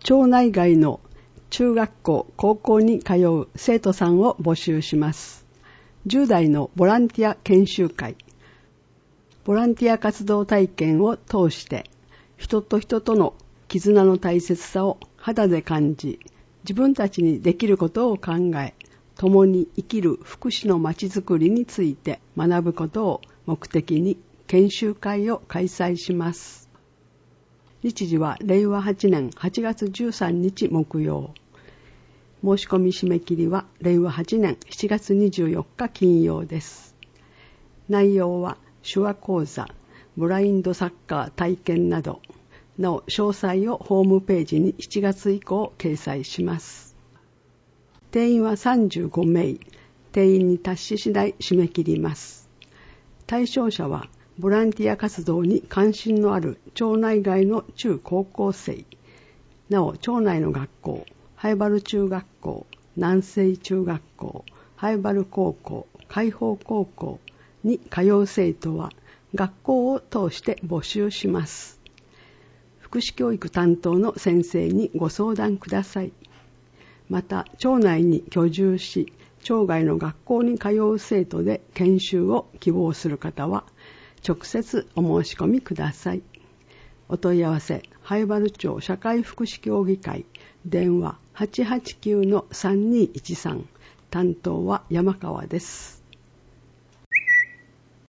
町内外の中学校、高校に通う生徒さんを募集します。10代のボランティア研修会。ボランティア活動体験を通して人と人との絆の大切さを肌で感じ、自分たちにできることを考え、共に生きる福祉のまちづくりについて学ぶことを目的に研修会を開催します。日時は令和8年8月13日木曜。申し込み締め切りは令和8年7月24日金曜です。内容は手話講座、ブラインドサッカー体験など、なお詳細をホームページに7月以降掲載します。定員は35名、定員に達し次第締め切ります。対象者はボランティア活動に関心のある町内外の中高校生、なお町内の学校、灰原中学校、南西中学校、灰原高校、海邦高校に通う生徒は学校を通して募集します。福祉教育担当の先生にご相談ください。また、町内に居住し、町外の学校に通う生徒で研修を希望する方は、直接お申し込みください。お問い合わせ、灰原町社会福祉協議会、電話 889-3213、担当は山川です。